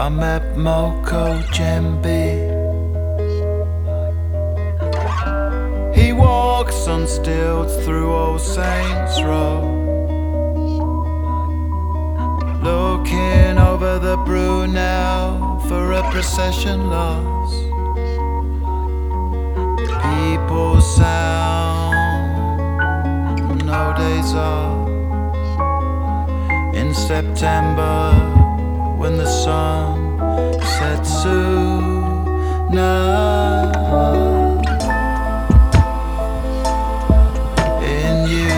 I met Moko Jembe. He walks on stilts through Old Saints Row, looking over the Brunel for a procession lost. People sound, no days off. In September, when the sun sets soon, in you,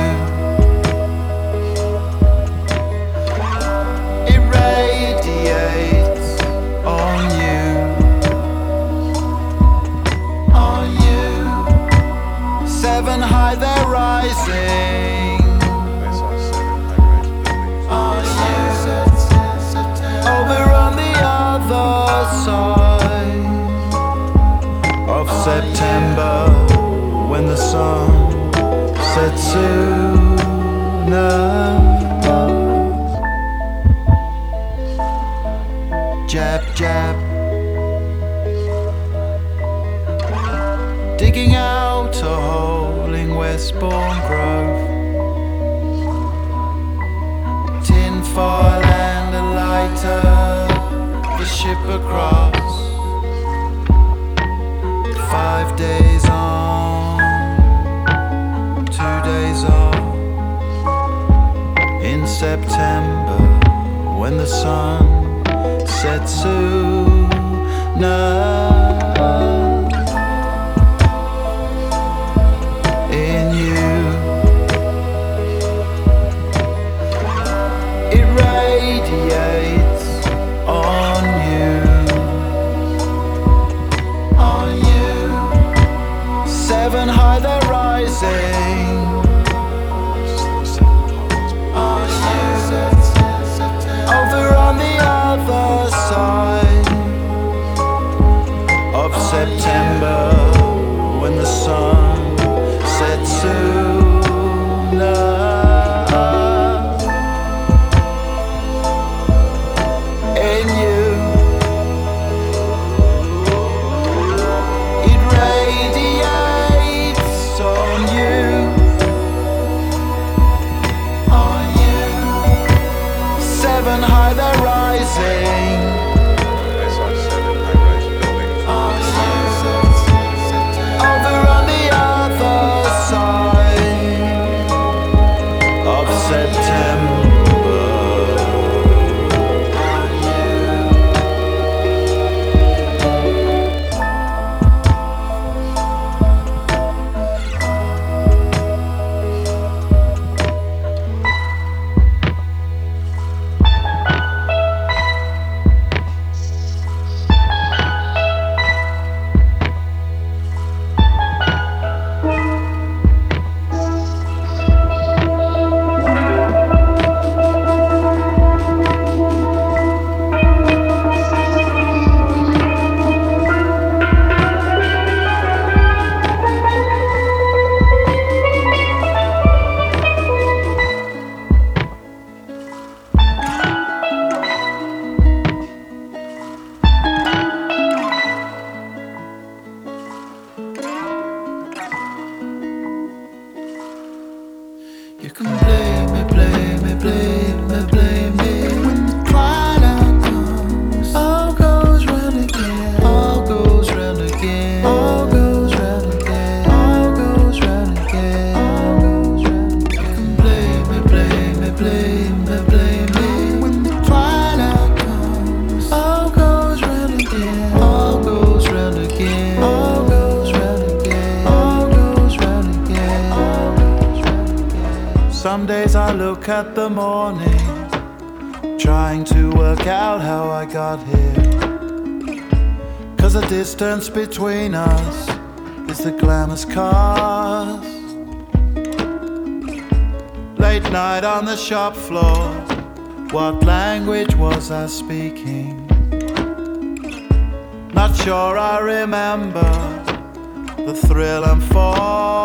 it radiates on you, on you. Seven high, they're rising. Over on the other side of September, when the sun sets sooner. Jab, jab, digging out a hole in Westbourne Grove. Tin foil and a lighter, the ship across. 5 days on, 2 days off. In September, when the sun sets sooner. In you, it radiates on you, on you. Seven high, they're rising. On you. Over on the other side of September, when the sun sets sooner. In you, it radiates on you, on you. Seven high, they're rising. On you. Over on the other side of September. You can blame me, blame me, blame me, blame me. When the twilight comes, all goes round again, all goes round again, all goes round again, all goes round again, all goes round again. You can blame me, blame me, blame me, blame me. When the twilight comes, all goes round again, all goes round again, all goes round again, all goes round again, all goes round again. Some days I look at the morning, trying to work out how I got here. 'Cause the distance between us is the glamorous cast. Late night on the shop floor, what language was I speaking? Not sure I remember the thrill and fall.